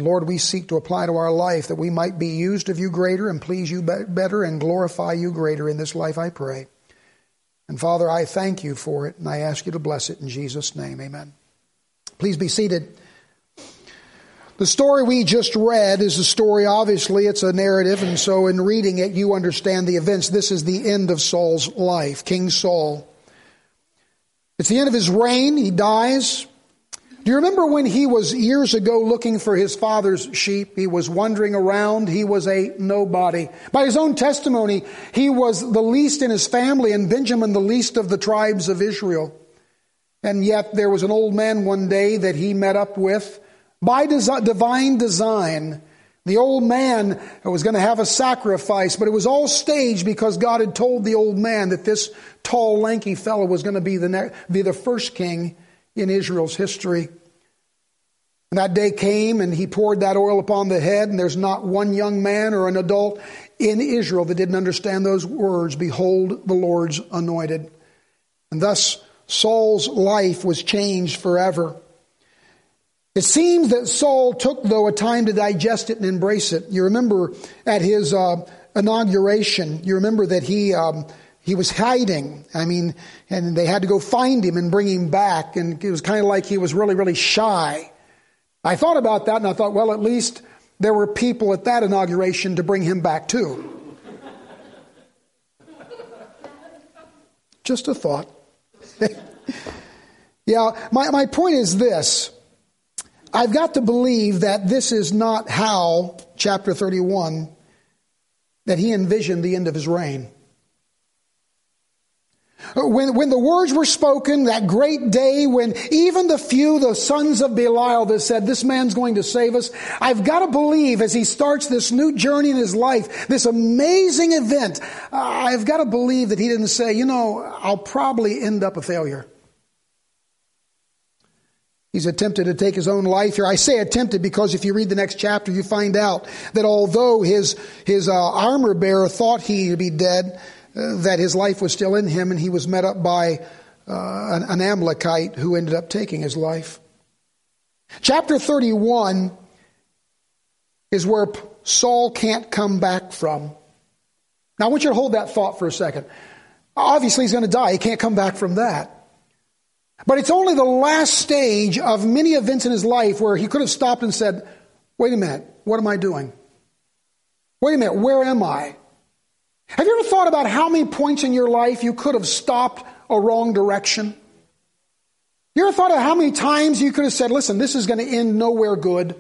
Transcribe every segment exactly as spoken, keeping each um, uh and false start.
And Lord, we seek to apply to our life that we might be used of you greater and please you better and glorify you greater in this life, I pray. And Father, I thank you for it, and I ask you to bless it in Jesus' name. Amen. Please be seated. The story we just read is a story, obviously, it's a narrative, and so in reading it, you understand the events. This is the end of Saul's life, King Saul. It's the end of his reign. He dies. Do you remember when he was years ago looking for his father's sheep? He was wandering around. He was a nobody. By his own testimony, he was the least in his family, and Benjamin the least of the tribes of Israel. And yet there was an old man one day that he met up with. By desi- divine design, the old man was going to have a sacrifice, but it was all staged because God had told the old man that this tall, lanky fellow was going to be the, ne- be the first king in Israel's history. And that day came, and he poured that oil upon the head, and there's not one young man or an adult in Israel that didn't understand those words, "Behold the Lord's anointed." And thus Saul's life was changed forever. It seems that Saul took, though, a time to digest it and embrace it. You remember at his uh, inauguration, you remember that he... Um, He was hiding. I mean, and they had to go find him and bring him back. And it was kind of like he was really, really shy. I thought about that, and I thought, well, at least there were people at that inauguration to bring him back too. Just a thought. Yeah, my, my point is this. I've got to believe that this is not how, chapter thirty-one, that he envisioned the end of his reign. When, when the words were spoken, that great day when even the few, the sons of Belial that said, this man's going to save us, I've got to believe as he starts this new journey in his life, this amazing event, I've got to believe that he didn't say, you know, I'll probably end up a failure. He's attempted to take his own life here. I say attempted because if you read the next chapter, you find out that although his, his uh, armor bearer thought he'd be dead, Uh, that his life was still in him, and he was met up by uh, an, an Amalekite who ended up taking his life. Chapter thirty-one is where Saul can't come back from. Now I want you to hold that thought for a second. Obviously he's going to die. He can't come back from that. But it's only the last stage of many events in his life where he could have stopped and said, wait a minute, what am I doing? Wait a minute, where am I? Have you ever thought about how many points in your life you could have stopped a wrong direction? You ever thought of how many times you could have said, listen, this is going to end nowhere good?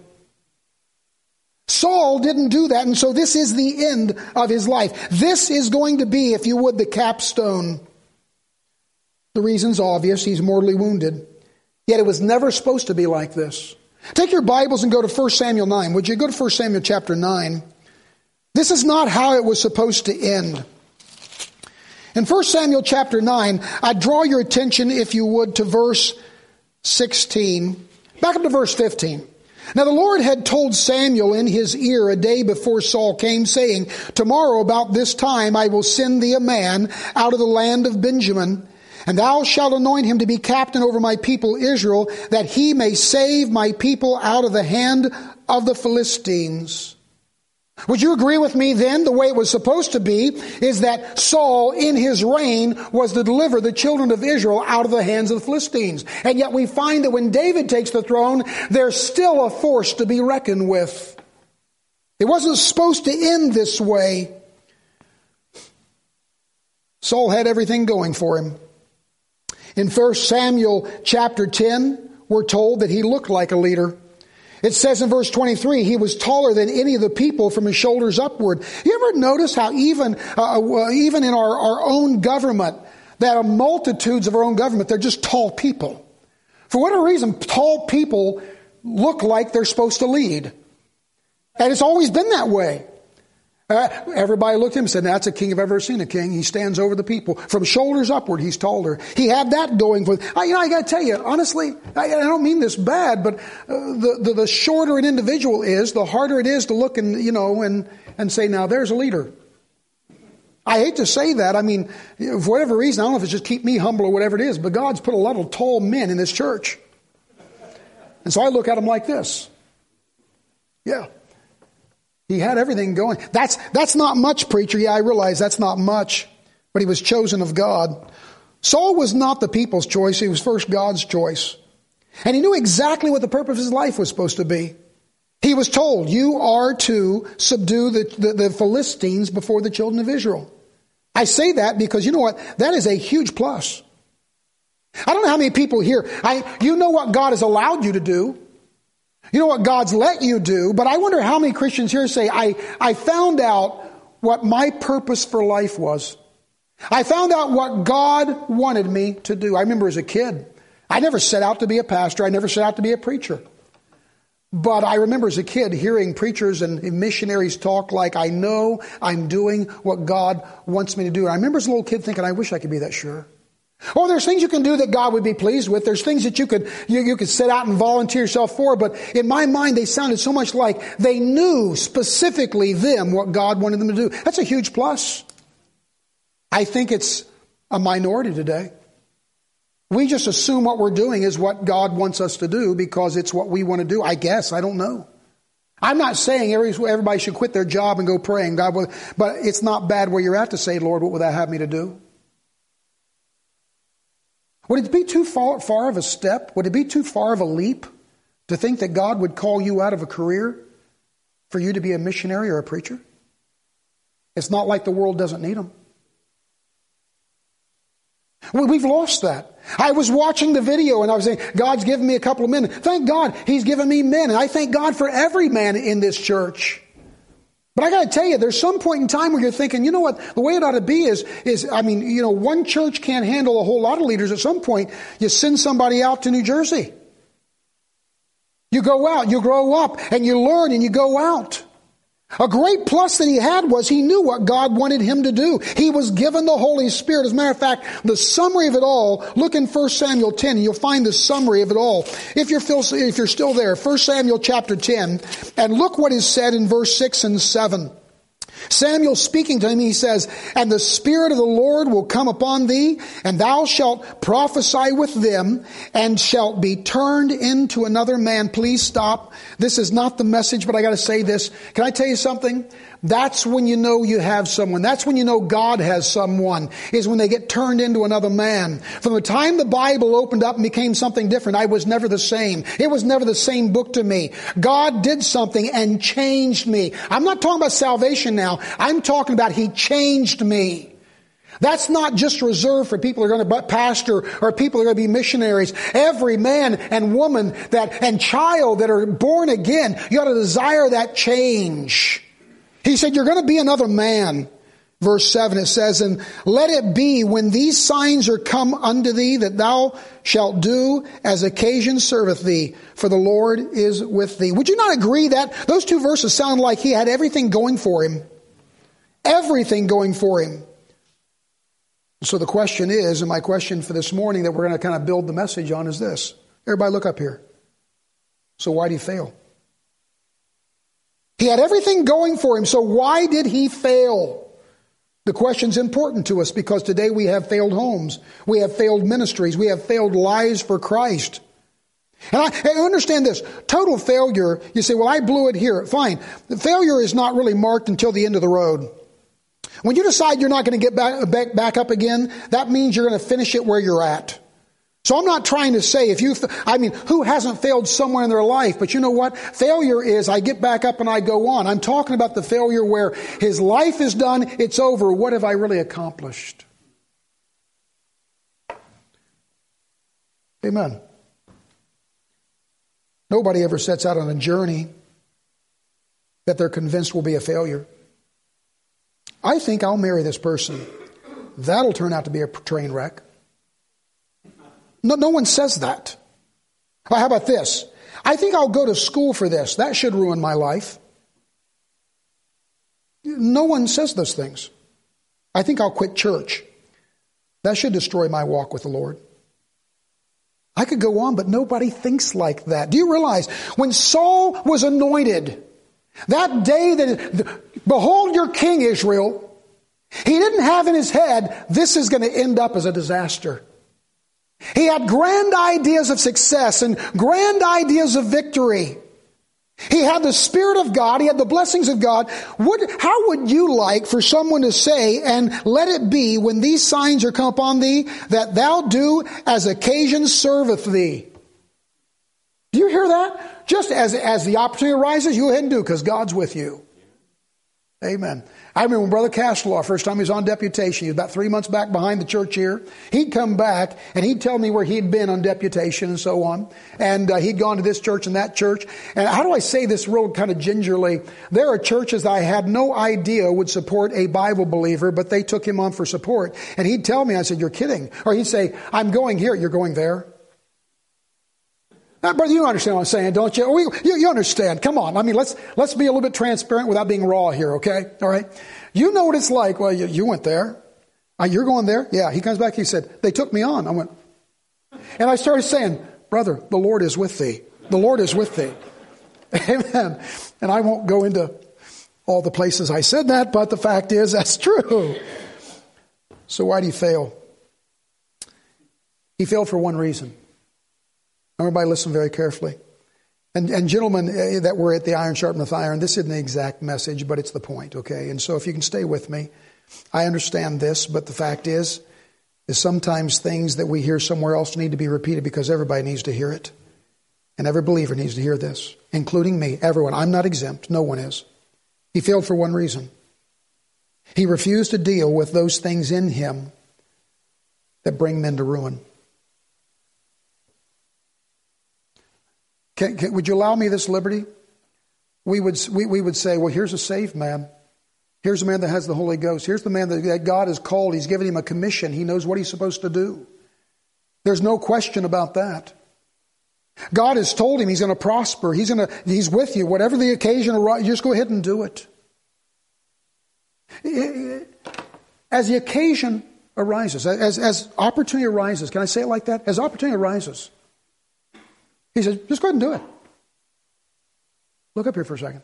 Saul didn't do that, and so this is the end of his life. This is going to be, if you would, the capstone. The reason's obvious. He's mortally wounded. Yet it was never supposed to be like this. Take your Bibles and go to First Samuel nine. Would you go to First Samuel chapter nine? This is not how it was supposed to end. In First Samuel chapter nine, I draw your attention, if you would, to verse sixteen. Back up to verse fifteen. Now the Lord had told Samuel in his ear a day before Saul came, saying, tomorrow about this time I will send thee a man out of the land of Benjamin, and thou shalt anoint him to be captain over my people Israel, that he may save my people out of the hand of the Philistines. Would you agree with me then, the way it was supposed to be, is that Saul, in his reign, was to deliver the children of Israel out of the hands of the Philistines. And yet we find that when David takes the throne, there's still a force to be reckoned with. It wasn't supposed to end this way. Saul had everything going for him. In First Samuel chapter ten, we're told that he looked like a leader. It says in verse twenty-three, he was taller than any of the people from his shoulders upward. You ever notice how even uh, even in our, our own government, that are multitudes of our own government, they're just tall people. For whatever reason, tall people look like they're supposed to lead. And it's always been that way. Uh, everybody looked at him and said, that's a king I've ever seen a king. He stands over the people. From shoulders upward, he's taller. He had that going for him. I, you know, I got to tell you, honestly, I, I don't mean this bad, but uh, the, the, the shorter an individual is, the harder it is to look and, you know, and, and say, now there's a leader. I hate to say that. I mean, for whatever reason, I don't know if it's just keep me humble or whatever it is, but God's put a lot of tall men in this church. And so I look at them like this. Yeah. He had everything going. That's, that's not much, preacher. Yeah, I realize that's not much, but he was chosen of God. Saul was not the people's choice. He was first God's choice. And he knew exactly what the purpose of his life was supposed to be. He was told, you are to subdue the, the, the Philistines before the children of Israel. I say that because you know what? That is a huge plus. I don't know how many people here, I, you know what God has allowed you to do. You know what God's let you do. But I wonder how many Christians here say, I, I found out what my purpose for life was. I found out what God wanted me to do. I remember as a kid, I never set out to be a pastor. I never set out to be a preacher. But I remember as a kid hearing preachers and missionaries talk like, I know I'm doing what God wants me to do. And I remember as a little kid thinking, I wish I could be that sure. Oh, there's things you can do that God would be pleased with. There's things that you could, you, you could set out and volunteer yourself for. But in my mind, they sounded so much like they knew specifically them what God wanted them to do. That's a huge plus. I think it's a minority today. We just assume what we're doing is what God wants us to do because it's what we want to do. I guess. I don't know. I'm not saying everybody should quit their job and go praying. God will, but it's not bad where you're at to say, Lord, what would that have me to do? Would it be too far, far of a step? Would it be too far of a leap to think that God would call you out of a career for you to be a missionary or a preacher? It's not like the world doesn't need them. We've lost that. I was watching the video and I was saying, God's given me a couple of men. Thank God He's given me men. And I thank God for every man in this church. But I got to tell you, there's some point in time where you're thinking, you know what, the way it ought to be is, is, I mean, you know, one church can't handle a whole lot of leaders. At some point, you send somebody out to New Jersey. You go out, you grow up, and you learn, and you go out. A great plus that he had was he knew what God wanted him to do. He was given the Holy Spirit. As a matter of fact, the summary of it all, look in First Samuel ten, and you'll find the summary of it all. If you're, if you're still there, First Samuel chapter ten, and look what is said in verse six and seven. Samuel speaking to him, he says, and the Spirit of the Lord will come upon thee, and thou shalt prophesy with them, and shalt be turned into another man. Please stop. This is not the message, but I got to say this. Can I tell you something? That's when you know you have someone. That's when you know God has someone, is when they get turned into another man. From the time the Bible opened up and became something different, I was never the same. It was never the same book to me. God did something and changed me. I'm not talking about salvation now. I'm talking about He changed me. That's not just reserved for people who are going to pastor or people who are going to be missionaries. Every man and woman that and child that are born again, you ought to desire that change. He said, you're going to be another man. Verse seven, it says, and let it be when these signs are come unto thee that thou shalt do as occasion serveth thee, for the Lord is with thee. Would you not agree that those two verses sound like he had everything going for him? Everything going for him. So the question is, and my question for this morning that we're going to kind of build the message on is this. Everybody look up here. So why did he fail? He had everything going for him, so why did he fail? The question's important to us because today we have failed homes. We have failed ministries. We have failed lives for Christ. And I, and understand this. Total failure, you say, well, I blew it here. Fine. The failure is not really marked until the end of the road. When you decide you're not going to get back, back, back up again, that means you're going to finish it where you're at. So I'm not trying to say if you, I mean, who hasn't failed somewhere in their life? But you know what? Failure is I get back up and I go on. I'm talking about the failure where his life is done, it's over. What have I really accomplished? Amen. Nobody ever sets out on a journey that they're convinced will be a failure. I think I'll marry this person. That'll turn out to be a train wreck. No, no one says that. Well, how about this? I think I'll go to school for this. That should ruin my life. No one says those things. I think I'll quit church. That should destroy my walk with the Lord. I could go on, but nobody thinks like that. Do you realize when Saul was anointed, that day that, behold your king, Israel, he didn't have in his head, this is going to end up as a disaster. He had grand ideas of success and grand ideas of victory. He had the Spirit of God. He had the blessings of God. Would, how would you like for someone to say, and let it be when these signs are come upon thee, that thou do as occasion serveth thee? Do you hear that? Just as, as the opportunity arises, you go ahead and do, because God's with you. Amen. I remember when Brother Castelaw, first time he was on deputation, he was about three months back behind the church here. He'd come back and he'd tell me where he'd been on deputation and so on. And uh, he'd gone to this church and that church. And how do I say this real kind of gingerly? There are churches I had no idea would support a Bible believer, but they took him on for support. And he'd tell me, I said, you're kidding. Or he'd say, I'm going here, you're going there. Now, brother, you understand what I'm saying, don't you? We, you? You understand. Come on. I mean, let's let's be a little bit transparent without being raw here, okay? All right? You know what it's like. Well, you, you went there. Uh, you're going there? Yeah. He comes back. He said, they took me on. I went. And I started saying, brother, the Lord is with thee. The Lord is with thee. Amen. And I won't go into all the places I said that, but the fact is that's true. So why did he fail? He failed for one reason. Everybody listen very carefully. And, and gentlemen uh, that were at the iron sharpeneth iron, this isn't the exact message, but it's the point, okay? And so if you can stay with me, I understand this, but the fact is, is sometimes things that we hear somewhere else need to be repeated because everybody needs to hear it. And every believer needs to hear this, including me, everyone. I'm not exempt. No one is. He failed for one reason. He refused to deal with those things in him that bring men to ruin. Can, can, would you allow me this liberty? We would, we, we would say, well, here's a saved man. Here's a man that has the Holy Ghost. Here's the man that, that God has called. He's given him a commission. He knows what he's supposed to do. There's no question about that. God has told him he's going to prosper. He's going to, he's with you. Whatever the occasion arises, just go ahead and do it. As the occasion arises, as, as opportunity arises, can I say it like that? As opportunity arises, he said, just go ahead and do it. Look up here for a second.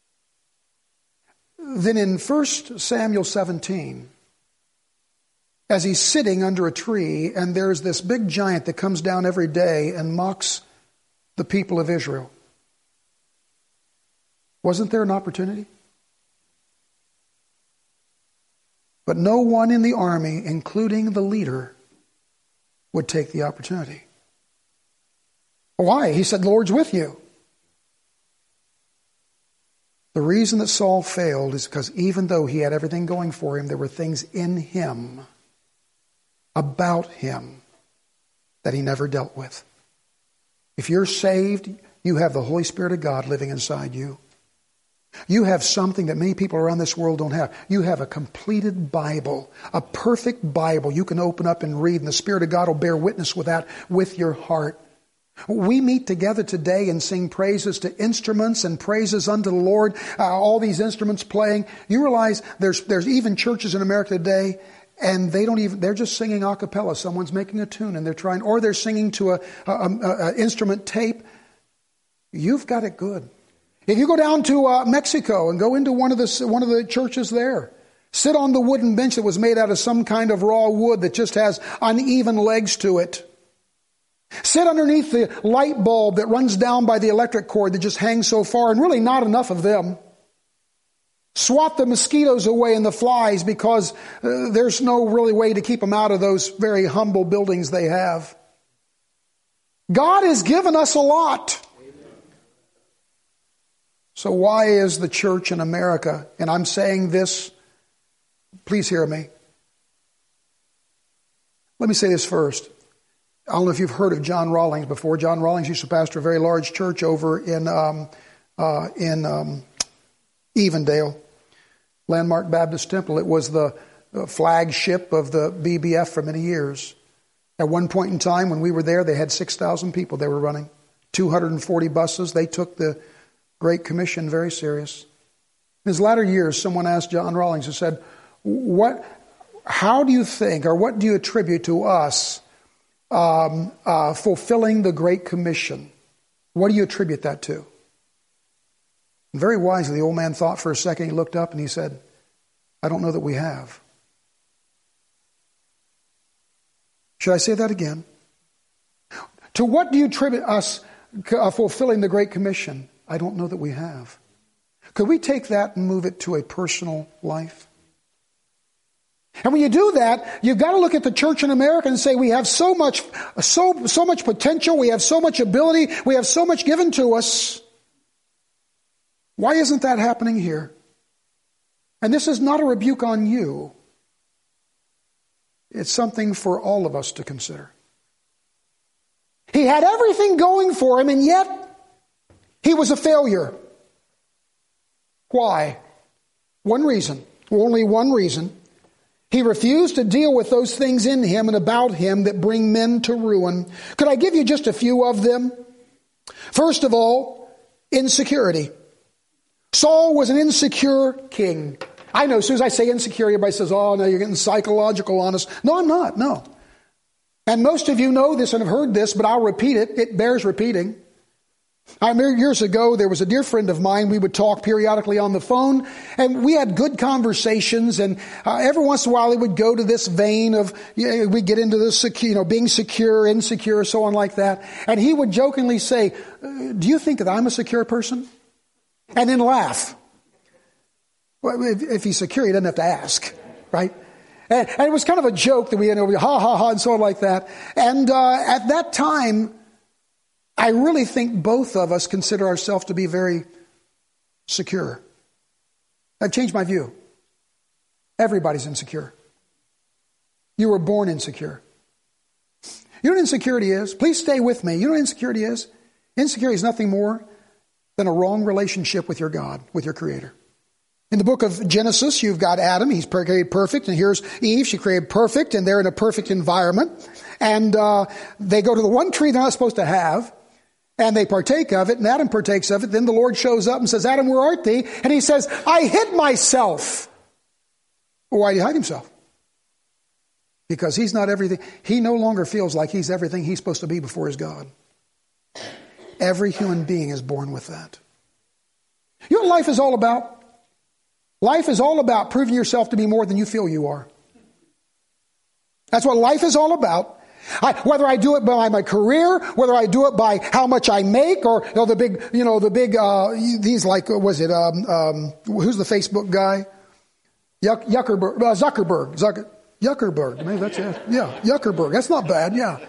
Then in First Samuel seventeen, as he's sitting under a tree, and there's this big giant that comes down every day and mocks the people of Israel. Wasn't there an opportunity? But no one in the army, including the leader, would take the opportunity. Why? He said, the Lord's with you. The reason that Saul failed is because even though he had everything going for him, there were things in him, about him, that he never dealt with. If you're saved, you have the Holy Spirit of God living inside you. You have something that many people around this world don't have. You have a completed Bible, a perfect Bible you can open up and read, and the Spirit of God will bear witness with that with your heart. We meet together today and sing praises to instruments and praises unto the Lord, uh, all these instruments playing. You realize there's there's even churches in America today, and they don't even, they're just singing a cappella. Someone's making a tune and they're trying, or they're singing to a, a, a, a instrument tape. You've got it good. If you go down to uh, Mexico and go into one of the one of the churches there, sit on the wooden bench that was made out of some kind of raw wood that just has uneven legs to it. Sit underneath the light bulb that runs down by the electric cord that just hangs so far, and really not enough of them. Swat the mosquitoes away and the flies, because uh, there's no really way to keep them out of those very humble buildings they have. God has given us a lot. So why is the church in America, and I'm saying this, please hear me. Let me say this first. I don't know if you've heard of John Rawlings before. John Rawlings used to pastor a very large church over in um, uh, in um, Evendale, Landmark Baptist Temple. It was the flagship of the B B F for many years. At one point in time, when we were there, they had six thousand people they were running, two hundred forty buses. They took the Great Commission very serious. In his latter years, someone asked John Rawlings and said, "What? How do you think, or what do you attribute to us Um, uh, fulfilling the Great Commission? What do you attribute that to?" And very wisely, the old man thought for a second. He looked up and he said, "I don't know that we have." Should I say that again? To what do you attribute us uh, fulfilling the Great Commission? I don't know that we have. Could we take that and move it to a personal life? And when you do that, you've got to look at the church in America and say, we have so much, so, so much potential, we have so much ability, we have so much given to us. Why isn't that happening here? And this is not a rebuke on you. It's something for all of us to consider. He had everything going for him, and yet he was a failure. Why? One reason. Only one reason. He refused to deal with those things in him and about him that bring men to ruin. Could I give you just a few of them? First of all, insecurity. Saul was an insecure king. I know, as soon as I say insecure, everybody says, oh, no, you're getting psychological on us. No, I'm not, no. And most of you know this and have heard this, but I'll repeat it. It bears repeating. I remember years ago, there was a dear friend of mine. We would talk periodically on the phone, and we had good conversations, and uh, every once in a while, he would go to this vein of, you know, we get into this, you know, being secure, insecure, so on like that. And he would jokingly say, do you think that I'm a secure person? And then laugh. Well, if, if he's secure, he doesn't have to ask, right? And, and it was kind of a joke that we had, ha, ha, ha, and so on like that. And uh, at that time, I really think both of us consider ourselves to be very secure. I've changed my view. Everybody's insecure. You were born insecure. You know what insecurity is? Please stay with me. You know what insecurity is? Insecurity is nothing more than a wrong relationship with your God, with your Creator. In the book of Genesis, you've got Adam. He's created perfect. And here's Eve. She created perfect. And they're in a perfect environment. And uh, they go to the one tree they're not supposed to have. And they partake of it. And Adam partakes of it. Then the Lord shows up and says, Adam, where art thee? And he says, I hid myself. Well, why did he hide himself? Because he's not everything. He no longer feels like he's everything he's supposed to be before his God. Every human being is born with that. You know what life is all about? Life is all about proving yourself to be more than you feel you are. That's what life is all about. I, whether I do it by my career, whether I do it by how much I make, or you know, the big, you know, the big, uh, these like, was it, um, um, who's the Facebook guy? Yuck, Yuckerberg, uh, Zuckerberg, Zucker, Yuckerberg. Maybe that's it. Yeah, Yuckerberg. That's not bad. Yeah.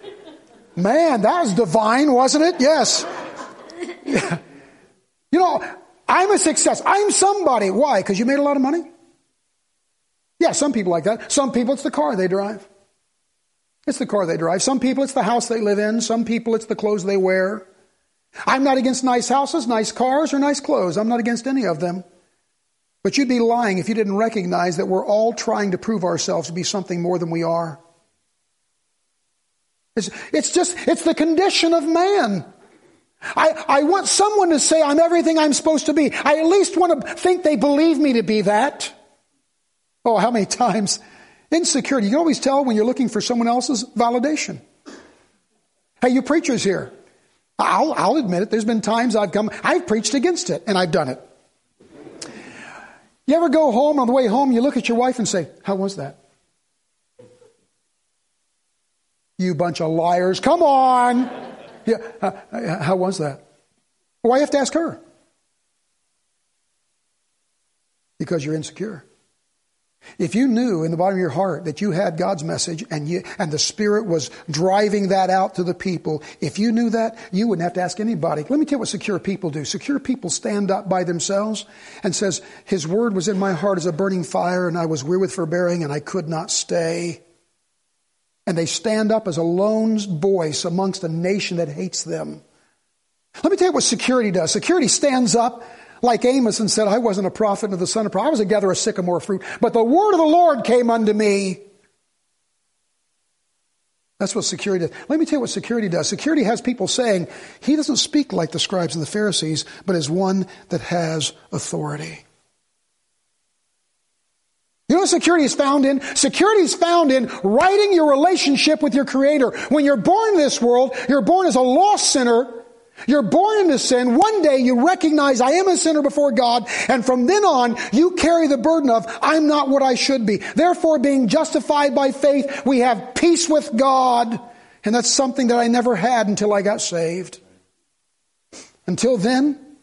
Man, that was divine, wasn't it? Yes. Yeah. You know, I'm a success. I'm somebody. Why? Because you made a lot of money? Yeah, some people like that. Some people, it's the car they drive. It's the car they drive. Some people, it's the house they live in. Some people, it's the clothes they wear. I'm not against nice houses, nice cars, or nice clothes. I'm not against any of them. But you'd be lying if you didn't recognize that we're all trying to prove ourselves to be something more than we are. It's, it's just, it's the condition of man. I, I want someone to say I'm everything I'm supposed to be. I at least want to think they believe me to be that. Oh, how many times? Insecurity. You can always tell when you're looking for someone else's validation. Hey, you preachers here. I'll, I'll admit it. There's been times I've come, I've preached against it, and I've done it. You ever go home, on the way home, you look at your wife and say, how was that? You bunch of liars. Come on. Yeah, uh, how was that? Why you have to ask her? Because you're insecure. If you knew in the bottom of your heart that you had God's message and you and the Spirit was driving that out to the people, if you knew that, you wouldn't have to ask anybody. Let me tell you what secure people do. Secure people stand up by themselves and says, His word was in my heart as a burning fire, and I was weary with forbearing, and I could not stay. And they stand up as a lone voice amongst a nation that hates them. Let me tell you what security does. Security stands up like Amos and said, I wasn't a prophet of the son of prophet. I was a gatherer of sycamore fruit. But the word of the Lord came unto me. That's what security does. Let me tell you what security does. Security has people saying, he doesn't speak like the scribes and the Pharisees, but is one that has authority. You know what security is found in? Security is found in righting your relationship with your Creator. When you're born in this world, you're born as a lost sinner. You're born into sin. One day you recognize I am a sinner before God. And from then on, you carry the burden of I'm not what I should be. Therefore, being justified by faith, we have peace with God. And that's something that I never had until I got saved. Until then,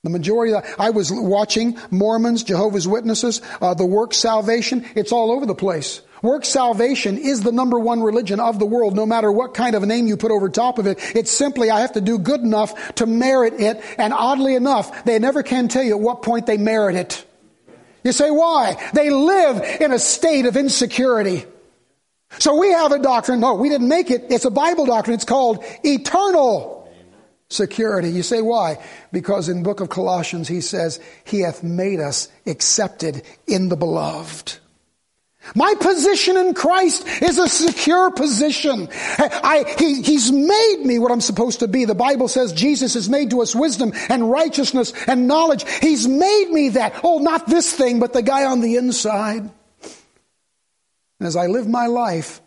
The majority of the, I was watching Mormons, Jehovah's Witnesses, uh, the work salvation. It's all over the place. Work salvation is the number one religion of the world, no matter what kind of a name you put over top of it. It's simply, I have to do good enough to merit it. And oddly enough, they never can tell you at what point they merit it. You say, why? They live in a state of insecurity. So we have a doctrine. No, we didn't make it. It's a Bible doctrine. It's called eternal security. You say, why? Because in the book of Colossians, he says, He hath made us accepted in the beloved. My position in Christ is a secure position. I, he, he's made me what I'm supposed to be. The Bible says Jesus has made to us wisdom and righteousness and knowledge. He's made me that. Oh, not this thing, but the guy on the inside. And as I live my life,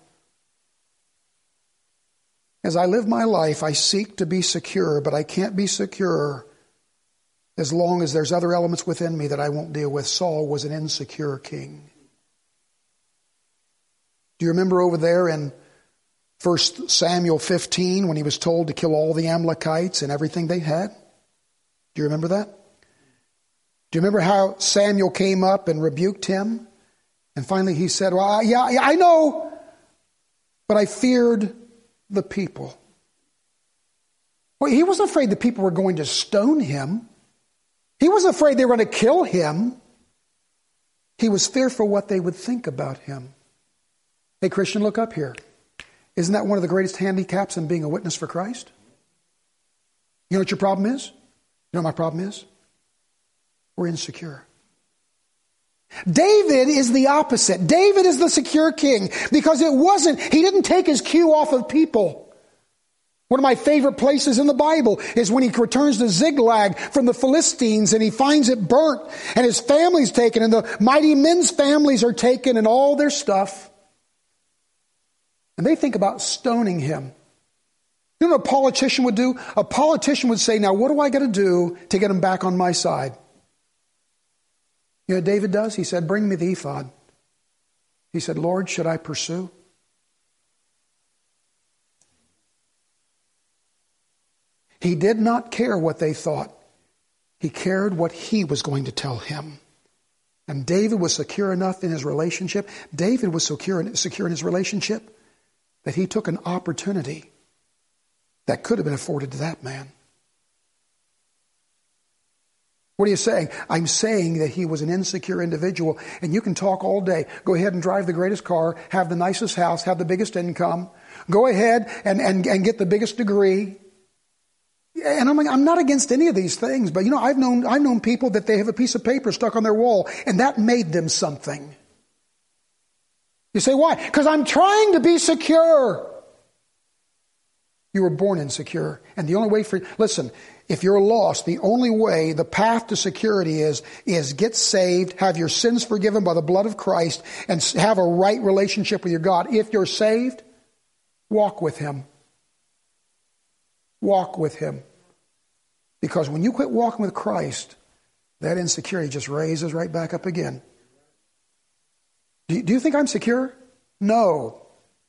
as I live my life, I seek to be secure, but I can't be secure as long as there's other elements within me that I won't deal with. Saul was an insecure king. Do you remember over there in First Samuel fifteen when he was told to kill all the Amalekites and everything they had? Do you remember that? Do you remember how Samuel came up and rebuked him? And finally he said, well, yeah, I know, but I feared the people. Well, he wasn't afraid the people were going to stone him. He wasn't afraid they were going to kill him. He was fearful what they would think about him. Hey, Christian, look up here. Isn't that one of the greatest handicaps in being a witness for Christ? You know what your problem is? You know what my problem is? We're insecure. David is the opposite. David is the secure king because it wasn't, he didn't take his cue off of people. One of my favorite places in the Bible is when he returns to Ziklag from the Philistines and he finds it burnt and his family's taken and the mighty men's families are taken and all their stuff. And they think about stoning him. You know what a politician would do? A politician would say, now what do I got to do to get him back on my side? You know what David does? He said, bring me the ephod. He said, Lord, should I pursue? He did not care what they thought. He cared what he was going to tell him. And David was secure enough in his relationship. David was secure in, secure in his relationship that he took an opportunity that could have been afforded to that man. What are you saying? I'm saying that he was an insecure individual, and you can talk all day. Go ahead and drive the greatest car, have the nicest house, have the biggest income. Go ahead and, and, and get the biggest degree. And I'm, I'm not against any of these things, but you know, I've known, I've known people that they have a piece of paper stuck on their wall, and that made them something. You say, why? Because I'm trying to be secure. You were born insecure. And the only way for, listen, if you're lost, the only way, the path to security is, is get saved, have your sins forgiven by the blood of Christ, and have a right relationship with your God. If you're saved, walk with Him. Walk with Him. Because when you quit walking with Christ, that insecurity just raises right back up again. Do you think I'm secure? No.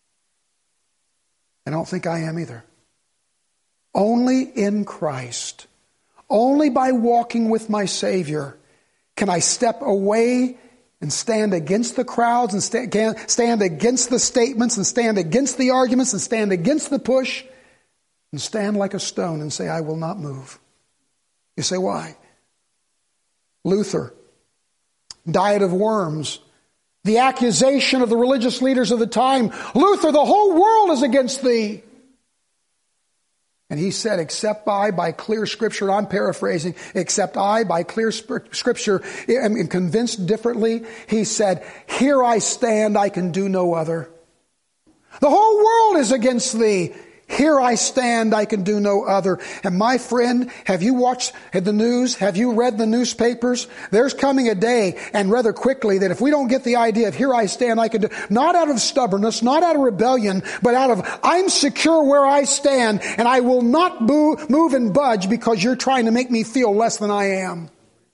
I don't think I am either. Only in Christ, only by walking with my Savior, can I step away and stand against the crowds and stand against the statements and stand against the arguments and stand against the push and stand like a stone and say, I will not move. You say, why? Luther, diet of worms. The accusation of the religious leaders of the time, Luther, the whole world is against thee. And he said, except I, by clear Scripture, I'm paraphrasing, except I, by clear Scripture, am convinced differently. He said, here I stand, I can do no other. The whole world is against thee. Here I stand, I can do no other. And my friend, have you watched the news? Have you read the newspapers? There's coming a day, and rather quickly, that if we don't get the idea of here I stand, I can do, not out of stubbornness, not out of rebellion, but out of I'm secure where I stand, and I will not move, move and budge because you're trying to make me feel less than I am.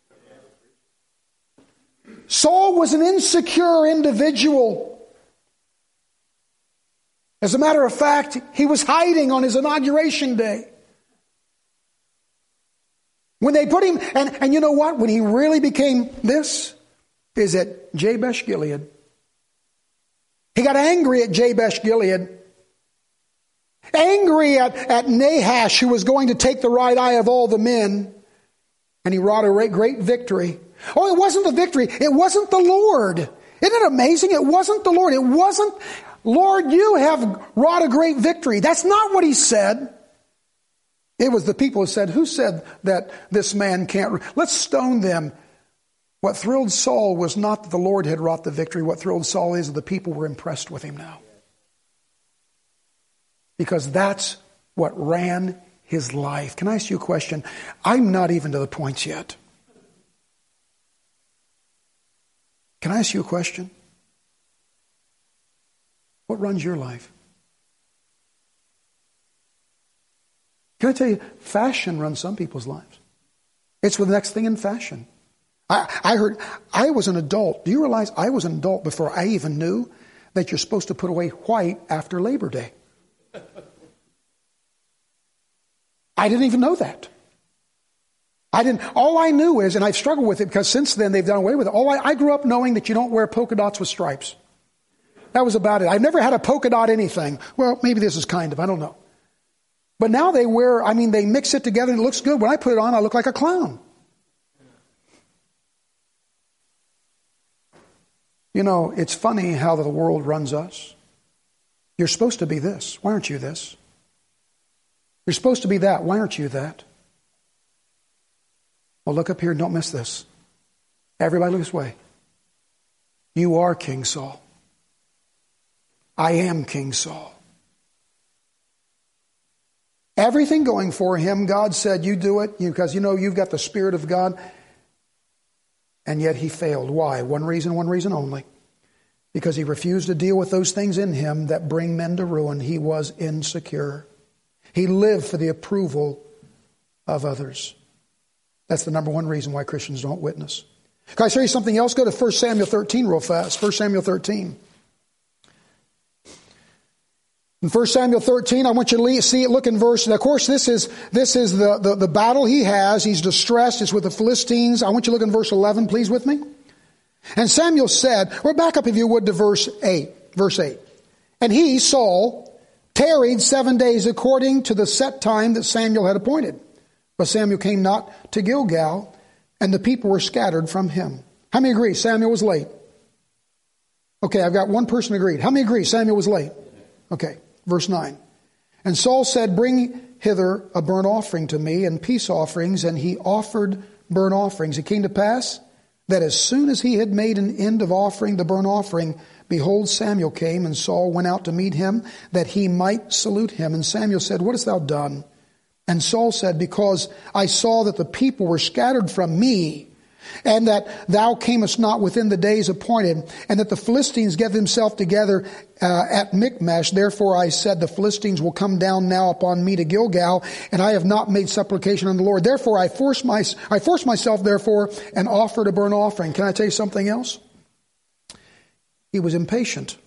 Saul was an insecure individual. As a matter of fact, he was hiding on his inauguration day. When they put him, and, and you know what? When he really became this, is at Jabesh Gilead. He got angry at Jabesh Gilead. Angry at, at Nahash, who was going to take the right eye of all the men. And he wrought a great victory. Oh, it wasn't the victory. It wasn't the Lord. Isn't it amazing? It wasn't the Lord. It wasn't, Lord, you have wrought a great victory. That's not what he said. It was the people who said, who said that this man can't, let's stone them. What thrilled Saul was not that the Lord had wrought the victory. What thrilled Saul is that the people were impressed with him now. Because that's what ran his life. Can I ask you a question? I'm not even to the points yet. Can I ask you a question? What runs your life? Can I tell you, fashion runs some people's lives. It's the next thing in fashion. I, I heard, I was an adult. Do you realize I was an adult before I even knew that you're supposed to put away white after Labor Day? I didn't even know that. I didn't, all I knew is, and I've struggled with it because since then they've done away with it. All I, I grew up knowing that you don't wear polka dots with stripes. That was about it. I've never had a polka dot anything. Well, maybe this is kind of, I don't know. But now they wear, I mean, they mix it together and it looks good. When I put it on, I look like a clown. You know, it's funny how the world runs us. You're supposed to be this. Why aren't you this? You're supposed to be that. Why aren't you that? Well, look up here and don't miss this. Everybody look this way. You are King Saul. I am King Saul. Everything going for him, God said, you do it, because you know you've got the Spirit of God. And yet he failed. Why? One reason, one reason only. Because he refused to deal with those things in him that bring men to ruin. He was insecure. He lived for the approval of others. That's the number one reason why Christians don't witness. Can I show you something else? Go to First Samuel thirteen real fast. First Samuel thirteen. In First Samuel thirteen, I want you to see it. Look in verse. And of course, this is this is the, the, the battle he has. He's distressed. It's with the Philistines. I want you to look in verse eleven, please, with me. And Samuel said, well, back up if you would to verse eight. Verse eight. And he, Saul, tarried seven days according to the set time that Samuel had appointed. But Samuel came not to Gilgal, and the people were scattered from him. How many agree Samuel was late? Okay, I've got one person agreed. How many agree Samuel was late? Okay, verse nine. And Saul said, bring hither a burnt offering to me and peace offerings. And he offered burnt offerings. It came to pass that as soon as he had made an end of offering the burnt offering, behold, Samuel came, and Saul went out to meet him, that he might salute him. And Samuel said, what hast thou done? And Saul said, because I saw that the people were scattered from me, and that thou camest not within the days appointed, and that the Philistines get themselves together uh, at Michmash. Therefore I said, the Philistines will come down now upon me to Gilgal, and I have not made supplication unto the Lord. Therefore I forced, my, I forced myself, therefore, and offered a burnt offering. Can I tell you something else? He was impatient.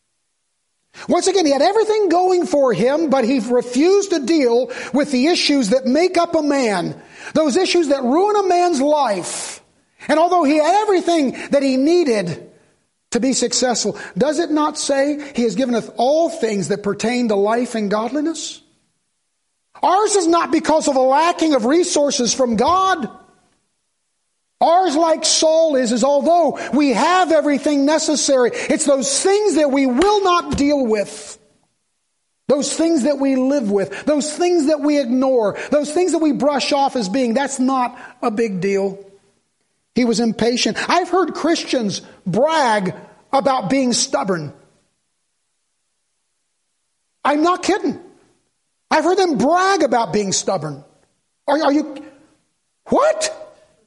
Once again, he had everything going for him, but he refused to deal with the issues that make up a man. Those issues that ruin a man's life. And although he had everything that he needed to be successful, does it not say he has given us all things that pertain to life and godliness? Ours is not because of a lacking of resources from God. Ours, like Saul is, is although we have everything necessary, it's those things that we will not deal with. Those things that we live with. Those things that we ignore. Those things that we brush off as being, that's not a big deal. He was impatient. I've heard Christians brag about being stubborn. I'm not kidding. I've heard them brag about being stubborn. Are, are you... What?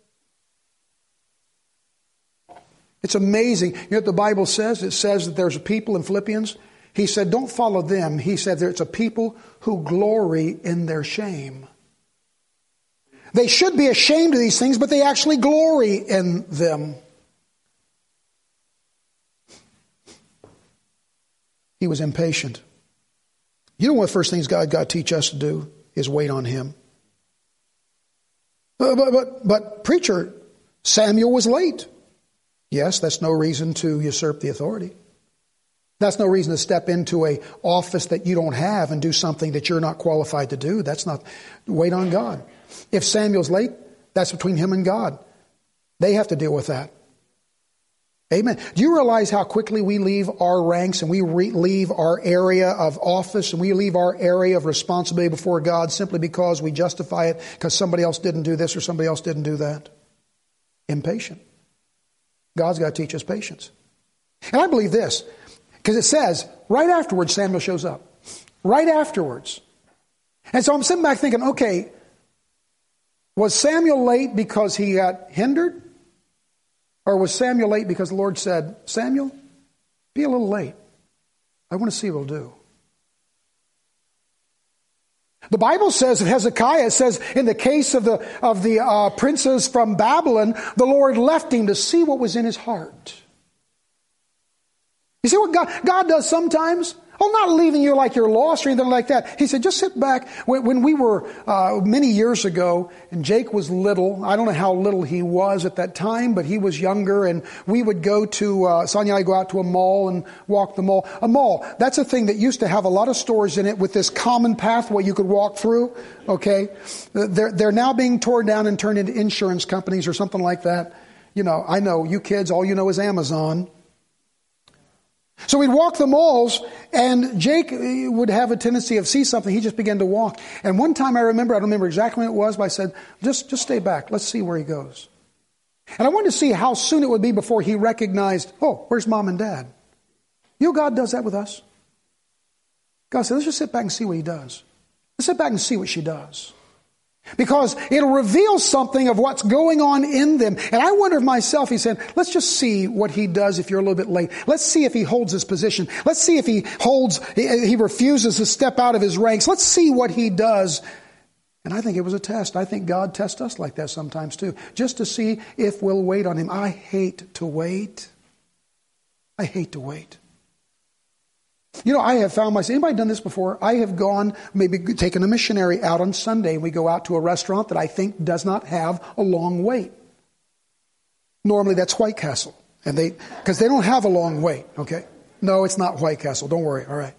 It's amazing. You know what the Bible says? It says that there's a people in Philippians. He said, don't follow them. He said there's a people who glory in their shame. They should be ashamed of these things, but they actually glory in them. He was impatient. You know one of the first things God got to teach us to do is wait on Him. But, but, but, but preacher, Samuel was late. Yes, that's no reason to usurp the authority. That's no reason to step into an office that you don't have and do something that you're not qualified to do. That's not, wait on God. If Samuel's late, that's between him and God. They have to deal with that. Amen. Do you realize how quickly we leave our ranks and we re- leave our area of office and we leave our area of responsibility before God simply because we justify it because somebody else didn't do this or somebody else didn't do that? Impatient. God's got to teach us patience. And I believe this, because it says right afterwards Samuel shows up. Right afterwards. And so I'm sitting back thinking, okay, was Samuel late because he got hindered? Or was Samuel late because the Lord said, Samuel, be a little late. I want to see what he'll do. The Bible says in Hezekiah, it says in the case of the, of the uh, princes from Babylon, the Lord left him to see what was in his heart. You see what God, God does sometimes? Oh, not leaving you like you're lost or anything like that. He said, just sit back. When, when we were, uh, many years ago, and Jake was little, I don't know how little he was at that time, but he was younger, and we would go to, uh, Sonia and I go out to a mall and walk the mall. A mall, that's a thing that used to have a lot of stores in it with this common pathway you could walk through, okay? They're, they're now being torn down and turned into insurance companies or something like that. You know, I know, you kids, all you know is Amazon. So we'd walk the malls, and Jake would have a tendency of see something, he just began to walk. And one time I remember, I don't remember exactly when it was, but I said, just, just stay back. Let's see where he goes. And I wanted to see how soon it would be before he recognized, oh, where's mom and dad? You know, God does that with us. God said, let's just sit back and see what he does. Let's sit back and see what she does. Because it'll reveal something of what's going on in them. And I wonder if myself, he said, let's just see what he does if you're a little bit late. Let's see if he holds his position. Let's see if he holds, he refuses to step out of his ranks. Let's see what he does. And I think it was a test. I think God tests us like that sometimes too. Just to see if we'll wait on him. I hate to wait. I hate to wait. You know, I have found myself, anybody done this before? I have gone, maybe taken a missionary out on Sunday, and we go out to a restaurant that I think does not have a long wait. Normally that's White Castle. And they, because they don't have a long wait, okay? No, it's not White Castle. Don't worry, all right.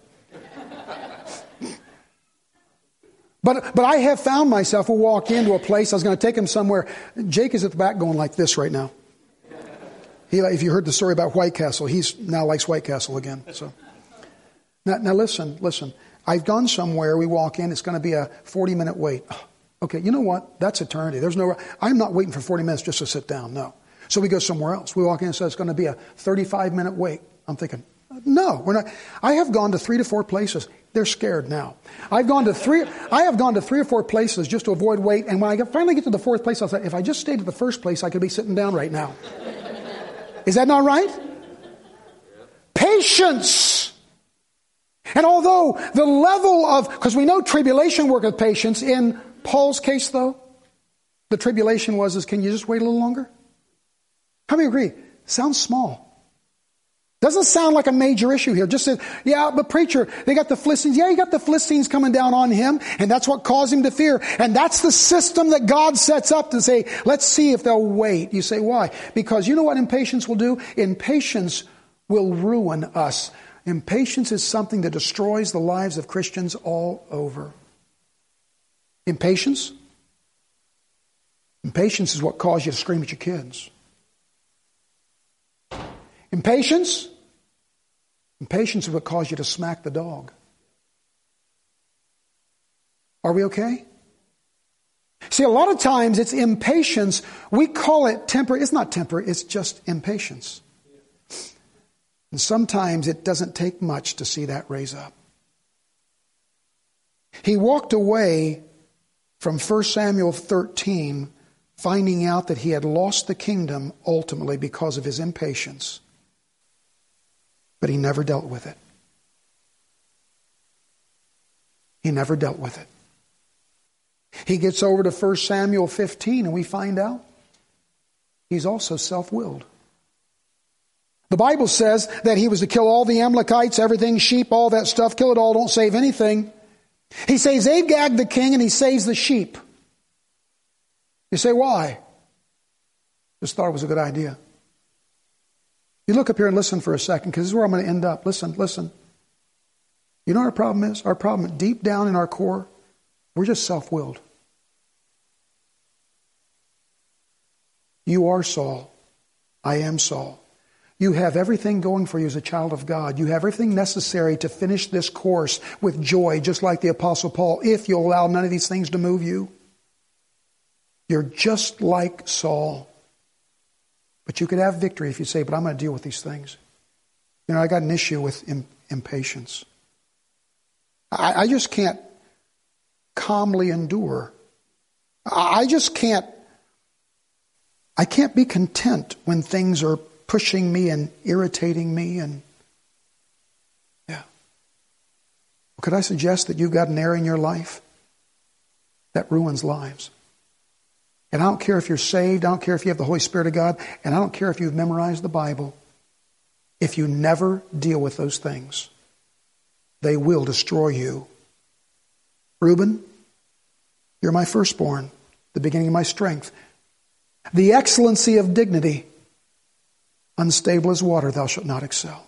But, but I have found myself, we'll walk into a place, I was going to take him somewhere. Jake is at the back going like this right now. He, if you heard the story about White Castle, he's now likes White Castle again, so. Now, now listen, listen. I've gone somewhere, we walk in, it's going to be a forty-minute wait. Okay, you know what? That's eternity. There's no, I'm not waiting for forty minutes just to sit down, no. So we go somewhere else. We walk in and say it's going to be a thirty-five minute wait. I'm thinking, no, we're not. I have gone to three to four places. They're scared now. I've gone to three, I have gone to three or four places just to avoid wait, and when I get, finally get to the fourth place, I'll say, if I just stayed at the first place, I could be sitting down right now. Is that not right? Patience! And although the level of, because we know tribulation worketh patience, in Paul's case though, the tribulation was, is can you just wait a little longer? How many agree? Sounds small. Doesn't sound like a major issue here. Just says, yeah, but preacher, they got the Philistines. Yeah, you got the Philistines coming down on him, and that's what caused him to fear. And that's the system that God sets up to say, let's see if they'll wait. You say, why? Because you know what impatience will do? Impatience will ruin us. Impatience is something that destroys the lives of Christians all over. Impatience? Impatience is what caused you to scream at your kids. Impatience? Impatience is what caused you to smack the dog. Are we okay? See, a lot of times it's impatience. We call it temper. It's not temper. It's just impatience. And sometimes it doesn't take much to see that raise up. He walked away from First Samuel thirteen, finding out that he had lost the kingdom ultimately because of his impatience. But he never dealt with it. He never dealt with it. He gets over to First Samuel fifteen, and we find out he's also self-willed. The Bible says that he was to kill all the Amalekites, everything, sheep, all that stuff, kill it all, don't save anything. He saves Agag the king, and he saves the sheep. You say, why? Just thought it was a good idea. You look up here and listen for a second, because this is where I'm going to end up. Listen, listen. You know what our problem is? Our problem, deep down in our core, we're just self-willed. You are Saul. I am Saul. You have everything going for you as a child of God. You have everything necessary to finish this course with joy, just like the Apostle Paul, if you'll allow none of these things to move you. You're just like Saul. But you could have victory if you say, but I'm going to deal with these things. You know, I got an issue with im- impatience. I, I just can't calmly endure. I, I just can't, I can't be content when things are pushing me and irritating me. And yeah. Could I suggest that you've got an area in your life that ruins lives? And I don't care if you're saved, I don't care if you have the Holy Spirit of God, and I don't care if you've memorized the Bible. If you never deal with those things, they will destroy you. Reuben, you're my firstborn, the beginning of my strength. The excellency of dignity, unstable as water, thou shalt not excel.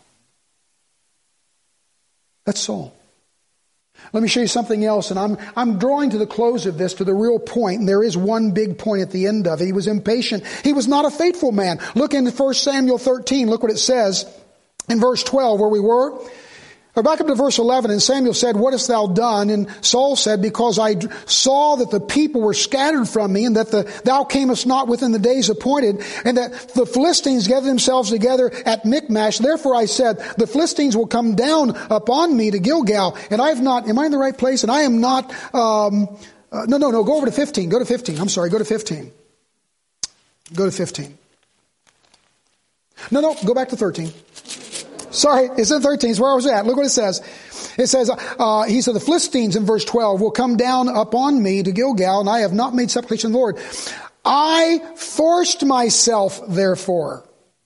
That's Saul. Let me show you something else, and I'm I'm drawing to the close of this, to the real point, and there is one big point at the end of it. He was impatient. He was not a faithful man. Look into First Samuel thirteen. Look what it says in verse twelve, where we were. Or back up to verse eleven, and Samuel said, what hast thou done? And Saul said, because I saw that the people were scattered from me, and that the, thou camest not within the days appointed, and that the Philistines gathered themselves together at Michmash. Therefore I said, the Philistines will come down upon me to Gilgal, and I have not, am I in the right place? And I am not, um, uh, no, no, no, go over to fifteen, go to fifteen, I'm sorry, go to fifteen. Go to fifteen. No, no, go back to thirteen. Sorry, it's in thirteen. It's where I was at. Look what it says. It says, uh, he said, the Philistines in verse twelve will come down upon me to Gilgal, and I have not made supplication to the Lord. I forced myself, therefore.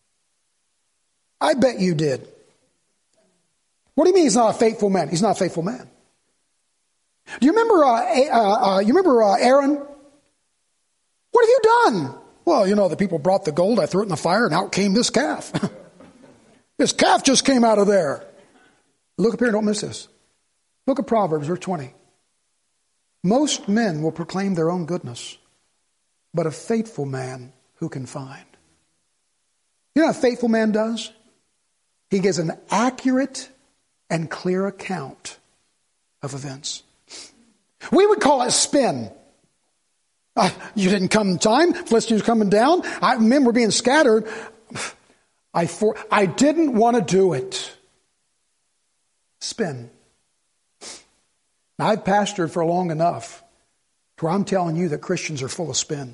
I bet you did. What do you mean he's not a faithful man? He's not a faithful man. Do you remember, uh, uh, uh, you remember uh, Aaron? What have you done? Well, you know, the people brought the gold. I threw it in the fire, and out came this calf. This calf just came out of there. Look up here, don't miss this. Look at Proverbs, verse twenty. Most men will proclaim their own goodness, but a faithful man who can find? You know what a faithful man does? He gives an accurate and clear account of events. We would call it spin. Uh, you didn't come in time. Philistines were coming down. I, men were being scattered. I for, I didn't want to do it. Spin. Now, I've pastored for long enough to where I'm telling you that Christians are full of spin.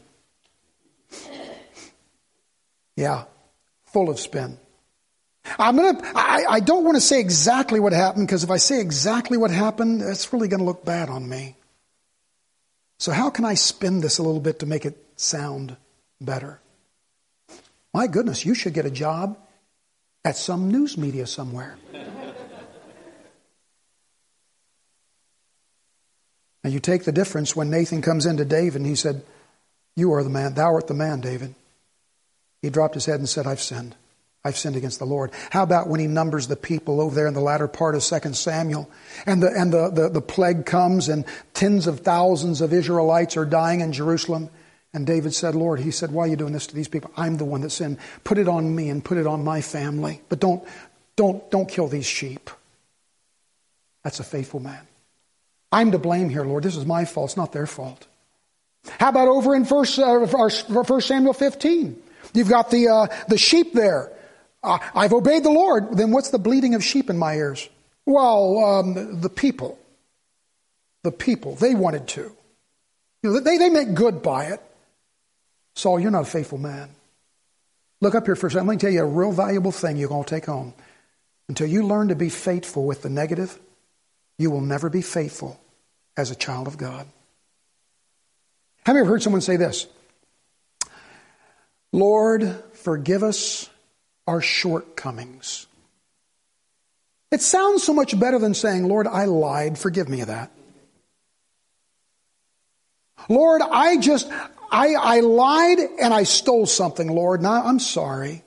Yeah, full of spin. I'm gonna. I, I don't want to say exactly what happened, because if I say exactly what happened, it's really going to look bad on me. So how can I spin this a little bit to make it sound better? My goodness, you should get a job at some news media somewhere. Now you take the difference when Nathan comes into David and he said, you are the man, thou art the man, David. He dropped his head and said, I've sinned. I've sinned against the Lord. How about when he numbers the people over there in the latter part of Second Samuel, and the and the, the, the plague comes and tens of thousands of Israelites are dying in Jerusalem. And David said, Lord, he said, why are you doing this to these people? I'm the one that sinned. Put it on me and put it on my family. But don't, don't, don't kill these sheep. That's a faithful man. I'm to blame here, Lord. This is my fault. It's not their fault. How about over in First uh, First Samuel fifteen? You've got the uh, the sheep there. Uh, I've obeyed the Lord. Then what's the bleating of sheep in my ears? Well, um, the people. The people. They wanted to. You know, they, they make good by it. Saul, you're not a faithful man. Look up here for a second. Let me tell you a real valuable thing you're going to take home. Until you learn to be faithful with the negative, you will never be faithful as a child of God. Have you ever heard someone say this? Lord, forgive us our shortcomings. It sounds so much better than saying, Lord, I lied. Forgive me of that. Lord, I just, I, I lied and I stole something, Lord, and I, I'm sorry.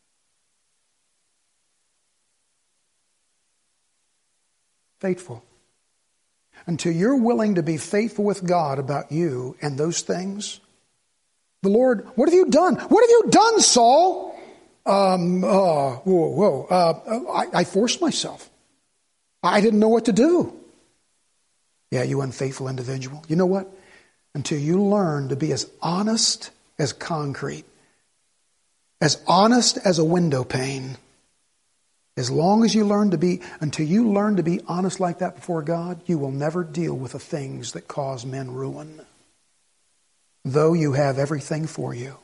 Faithful. Until you're willing to be faithful with God about you and those things, the Lord, what have you done? What have you done, Saul? Um, uh, whoa, whoa. Uh, I, I forced myself. I didn't know what to do. Yeah, you unfaithful individual. You know what? Until you learn to be as honest as concrete, as honest as a window pane, as long as you learn to be, until you learn to be honest like that before God, you will never deal with the things that cause men ruin, though you have everything for you.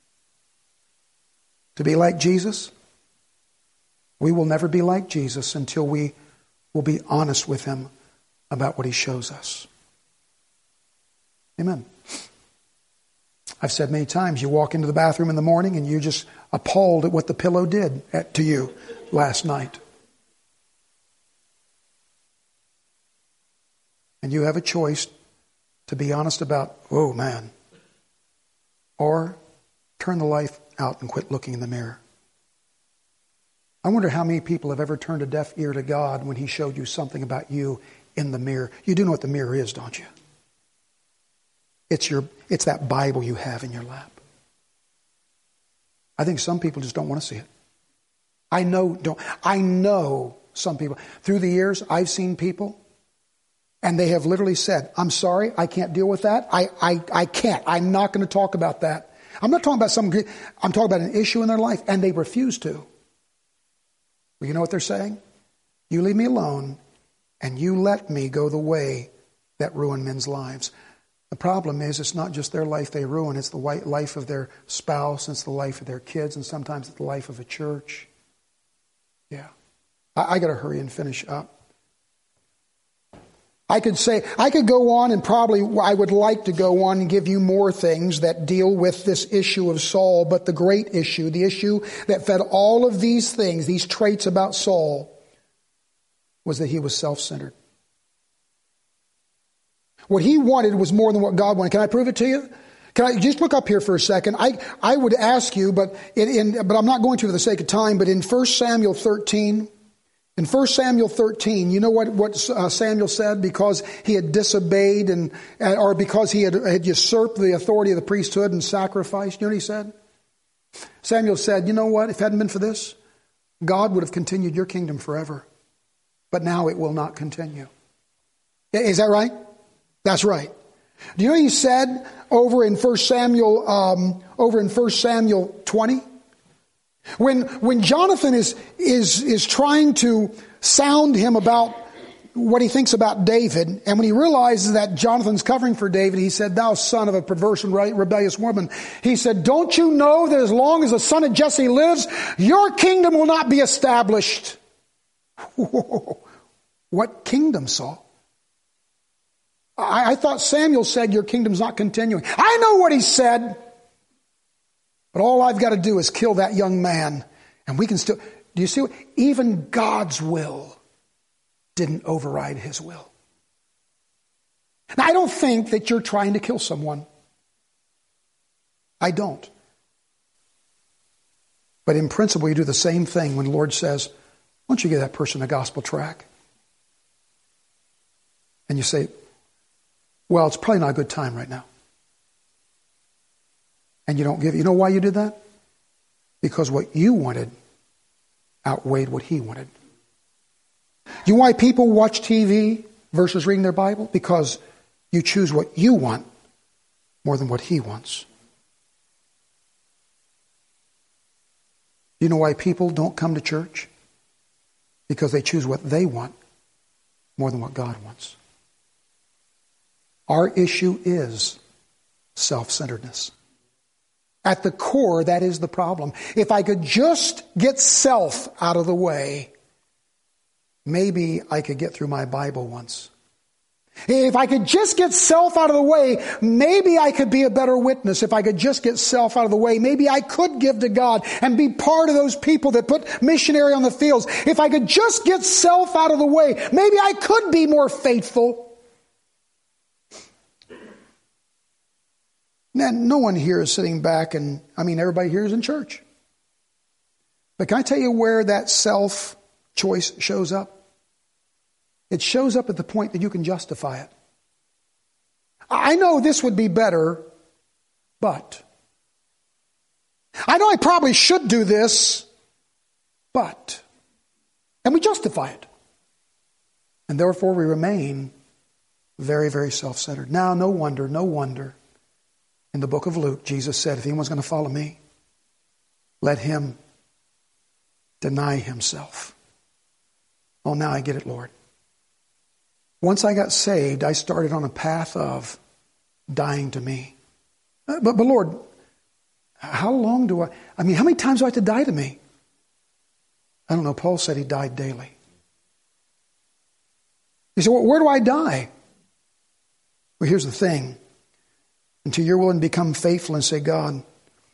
To be like Jesus, we will never be like Jesus until we will be honest with Him about what He shows us. Amen. I've said many times, you walk into the bathroom in the morning and you're just appalled at what the pillow did at, to you last night. And you have a choice to be honest about, oh man, or turn the light out and quit looking in the mirror. I wonder how many people have ever turned a deaf ear to God when He showed you something about you in the mirror. You do know what the mirror is, don't you? It's your, it's that Bible you have in your lap. I think some people just don't want to see it. I know, don't, I know some people. Through the years, I've seen people, and they have literally said, I'm sorry, I can't deal with that. I, I, I can't. I'm not going to talk about that. I'm not talking about some, I'm talking about an issue in their life, and they refuse to. Well, you know what they're saying? You leave me alone, and you let me go the way that ruin men's lives. The problem is, it's not just their life they ruin, it's the life of their spouse, it's the life of their kids, and sometimes it's the life of a church. Yeah. I, I got to hurry and finish up. I could say, I could go on, and probably I would like to go on and give you more things that deal with this issue of Saul, but the great issue, the issue that fed all of these things, these traits about Saul, was that he was self-centered. What he wanted was more than what God wanted. Can I prove it to you? Can I just look up here for a second? I, I would ask you, but in, in, but I'm not going to for the sake of time, but in First Samuel thirteen, in First Samuel thirteen, you know what, what uh, Samuel said? Because he had disobeyed and, or because he had, had usurped the authority of the priesthood and sacrificed. You know what he said? Samuel said, you know what? If it hadn't been for this, God would have continued your kingdom forever. But now it will not continue. Is that right? That's right. Do you know what he said over in First Samuel, um, over in First Samuel twenty? When when Jonathan is is is trying to sound him about what he thinks about David, and when he realizes that Jonathan's covering for David, he said, "Thou son of a perverse and rebellious woman," he said, "Don't you know that as long as the son of Jesse lives, your kingdom will not be established?" Whoa. What kingdom, Saul? I, I thought Samuel said your kingdom's not continuing. I know what he said. But all I've got to do is kill that young man. And we can still... Do you see what? Even God's will didn't override his will. Now, I don't think that you're trying to kill someone. I don't. But in principle, you do the same thing when the Lord says, why don't you give that person a gospel tract? And you say, well, it's probably not a good time right now. And you don't give it. You know why you did that? Because what you wanted outweighed what he wanted. You know why people watch T V versus reading their Bible? Because you choose what you want more than what he wants. You know why people don't come to church? Because they choose what they want more than what God wants. Our issue is self-centeredness. At the core, that is the problem. If I could just get self out of the way, maybe I could get through my Bible once. If I could just get self out of the way, maybe I could be a better witness. If I could just get self out of the way, maybe I could give to God and be part of those people that put missionary on the fields. If I could just get self out of the way, maybe I could be more faithful. Now, no one here is sitting back and, I mean, everybody here is in church. But can I tell you where that self-choice shows up? It shows up at the point that you can justify it. I know this would be better, but. I know I probably should do this, but. And we justify it. And therefore we remain very, very self-centered. Now, no wonder, no wonder. In the book of Luke, Jesus said, if anyone's going to follow me, let him deny himself. Oh, now I get it, Lord. Once I got saved, I started on a path of dying to me. But, but Lord, how long do I, I mean, how many times do I have to die to me? I don't know. Paul said he died daily. He said, well, where do I die? Well, here's the thing. Until you're willing to become faithful and say, God,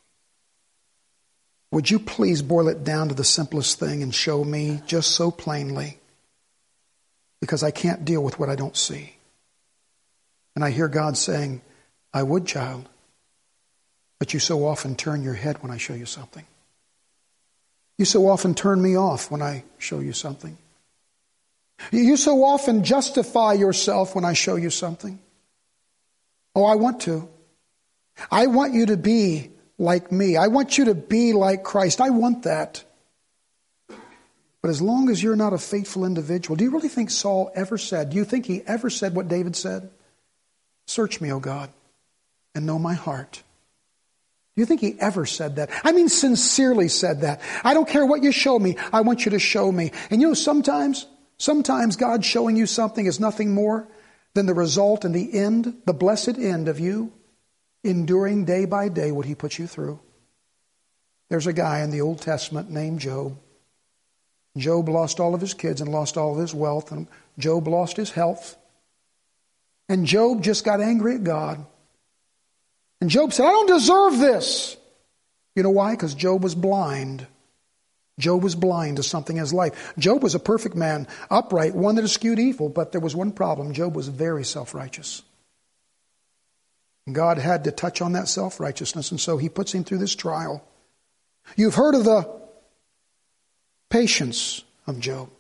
would you please boil it down to the simplest thing and show me just so plainly? Because I can't deal with what I don't see. And I hear God saying, I would, child, but you so often turn your head when I show you something. You so often turn me off when I show you something. You so often justify yourself when I show you something. Oh, I want to. I want you to be like me. I want you to be like Christ. I want that. But as long as you're not a faithful individual, do you really think Saul ever said, do you think he ever said what David said? Search me, O God, and know my heart. Do you think he ever said that? I mean, sincerely said that. I don't care what you show me. I want you to show me. And you know, sometimes, sometimes God showing you something is nothing more than the result and the end, the blessed end of you enduring day by day what he puts you through. There's a guy in the Old Testament named Job. Job lost all of his kids and lost all of his wealth, and Job lost his health. And Job just got angry at God. And Job said, I don't deserve this. You know why? Because Job was blind. Job was blind to something in his life. Job was a perfect man, upright, one that eschewed evil, but there was one problem. Job was very self-righteous. And God had to touch on that self-righteousness, and so he puts him through this trial. You've heard of the patience of Job.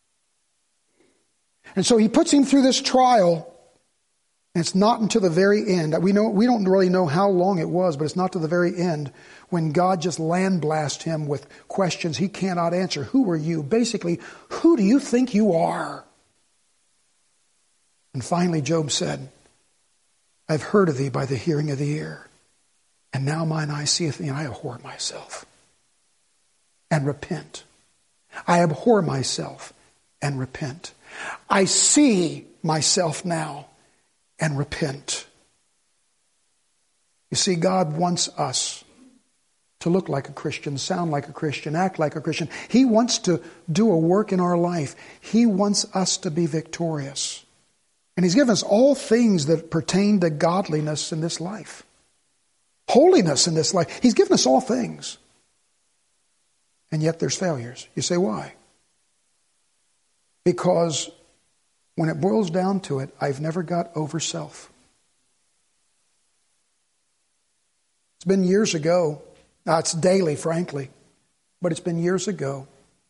And so he puts him through this trial, and it's not until the very end. We know we don't really know how long it was, but it's not to the very end when God just land blasts him with questions he cannot answer. Who are you? Basically, who do you think you are? And finally Job said, I've heard of thee by the hearing of the ear, and now mine eye seeth thee, and I abhor myself and repent. I abhor myself and repent. I see myself now and repent. You see, God wants us to look like a Christian, sound like a Christian, act like a Christian. He wants to do a work in our life. He wants us to be victorious. And He's given us all things that pertain to godliness in this life. Holiness in this life. He's given us all things. And yet there's failures. You say, why? Because when it boils down to it, I've never got over self. It's been years ago. Now, it's daily, frankly. But it's been years ago.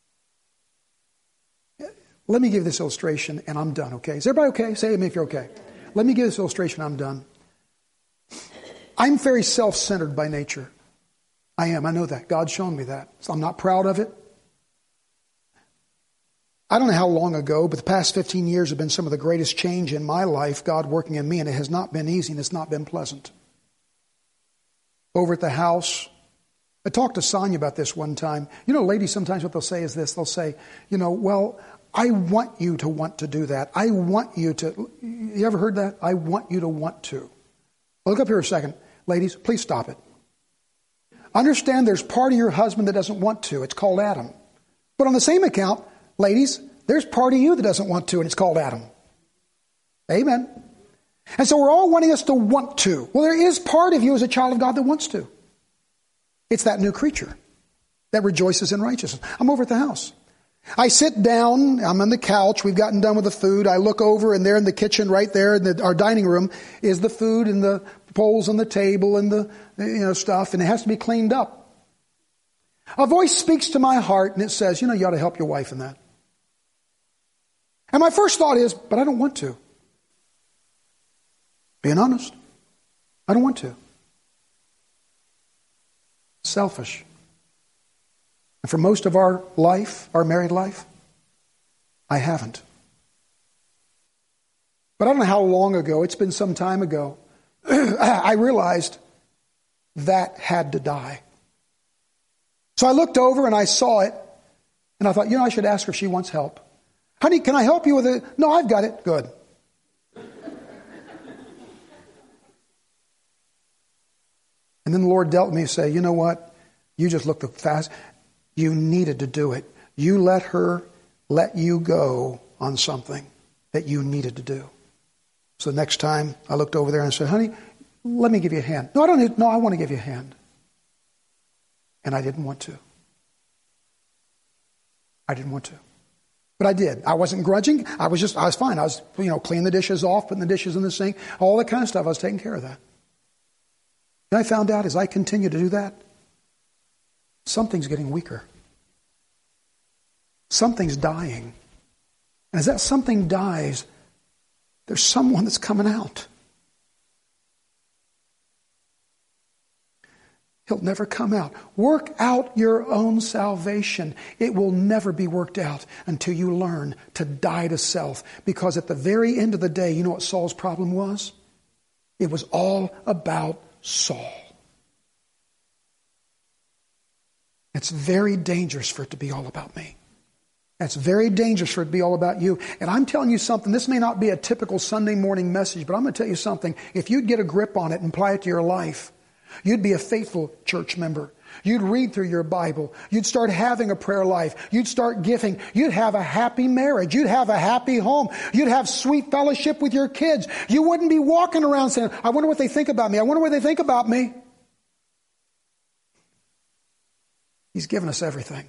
Let me give this illustration, and I'm done, okay? Is everybody okay? Say amen if you're okay. Let me give this illustration, I'm done. I'm very self-centered by nature. I am, I know that. God's shown me that. So I'm not proud of it. I don't know how long ago, but the past fifteen years have been some of the greatest change in my life, God working in me, and it has not been easy and it's not been pleasant. Over at the house, I talked to Sonia about this one time. You know, ladies, sometimes what they'll say is this. They'll say, you know, well, I want you to want to do that. I want you to. You ever heard that? I want you to want to. Well, look up here a second. Ladies, please stop it. Understand there's part of your husband that doesn't want to. It's called Adam. But on the same account, ladies, there's part of you that doesn't want to, and it's called Adam. Amen. And so we're all wanting us to want to. Well, there is part of you as a child of God that wants to. It's that new creature that rejoices in righteousness. I'm over at the house. I sit down, I'm on the couch, we've gotten done with the food, I look over and there in the kitchen right there in the, our dining room is the food and the bowls on the table and the you know stuff, and it has to be cleaned up. A voice speaks to my heart and it says, you know, you ought to help your wife in that. And my first thought is, but I don't want to. Being honest, I don't want to. Selfish. And for most of our life, our married life, I haven't. But I don't know how long ago, it's been some time ago, I realized that had to die. So I looked over and I saw it, and I thought, you know, I should ask her if she wants help. Honey, can I help you with it? No, I've got it. Good. And then the Lord dealt with me and said, you know what? You just looked fast. You needed to do it. You let her let you go on something that you needed to do. So next time I looked over there and I said, honey, let me give you a hand. No, I don't need, no, I want to give you a hand. And I didn't want to. I didn't want to. But I did. I wasn't grudging. I was just, I was fine. I was, you know, cleaning the dishes off, putting the dishes in the sink, all that kind of stuff. I was taking care of that. And I found out as I continued to do that, something's getting weaker. Something's dying. And as that something dies, there's someone that's coming out. He'll never come out. Work out your own salvation. It will never be worked out until you learn to die to self. Because at the very end of the day, you know what Saul's problem was? It was all about Saul. It's very dangerous for it to be all about me. It's very dangerous for it to be all about you. And I'm telling you something, this may not be a typical Sunday morning message, but I'm going to tell you something. If you'd get a grip on it and apply it to your life, you'd be a faithful church member. You'd read through your Bible. You'd start having a prayer life. You'd start giving. You'd have a happy marriage. You'd have a happy home. You'd have sweet fellowship with your kids. You wouldn't be walking around saying, I wonder what they think about me. I wonder what they think about me. He's given us everything.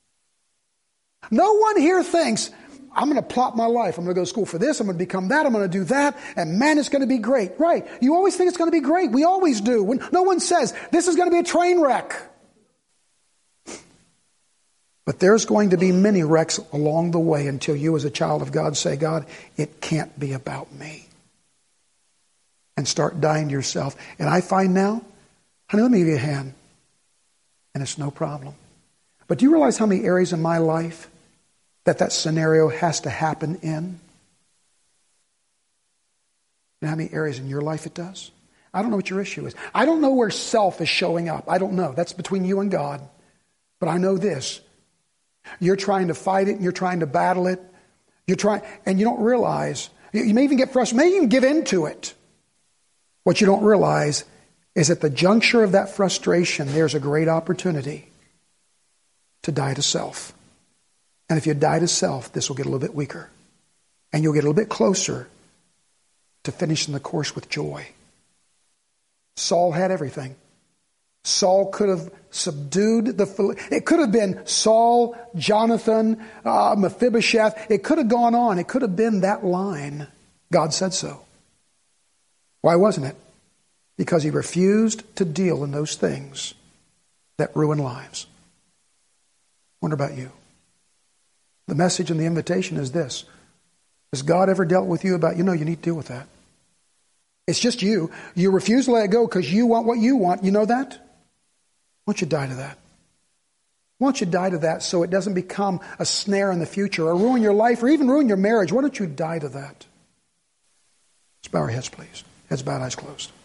No one here thinks, I'm going to plot my life. I'm going to go to school for this. I'm going to become that. I'm going to do that. And man, it's going to be great. Right. You always think it's going to be great. We always do. When no one says, this is going to be a train wreck. But there's going to be many wrecks along the way until you as a child of God say, God, it can't be about me. And start dying to yourself. And I find now, honey, let me give you a hand. And it's no problem. But do you realize how many areas in my life that that scenario has to happen in? You know how many areas in your life it does? I don't know what your issue is. I don't know where self is showing up. I don't know. That's between you and God. But I know this. You're trying to fight it and you're trying to battle it. You're trying, and you don't realize, you may even get frustrated, may even give in to it. What you don't realize is at the juncture of that frustration, there's a great opportunity to die to self. And if you die to self, this will get a little bit weaker. And you'll get a little bit closer to finishing the course with joy. Saul had everything. Saul could have subdued the... It could have been Saul, Jonathan, uh, Mephibosheth. It could have gone on. It could have been that line. God said so. Why wasn't it? Because he refused to deal in those things that ruin lives. Wonder about you. The message and the invitation is this. Has God ever dealt with you about, you know, you need to deal with that? It's just you. You refuse to let it go because you want what you want. You know that? Why don't you die to that? Why don't you die to that so it doesn't become a snare in the future or ruin your life or even ruin your marriage? Why don't you die to that? Let's bow our heads, please. Heads bowed, eyes closed.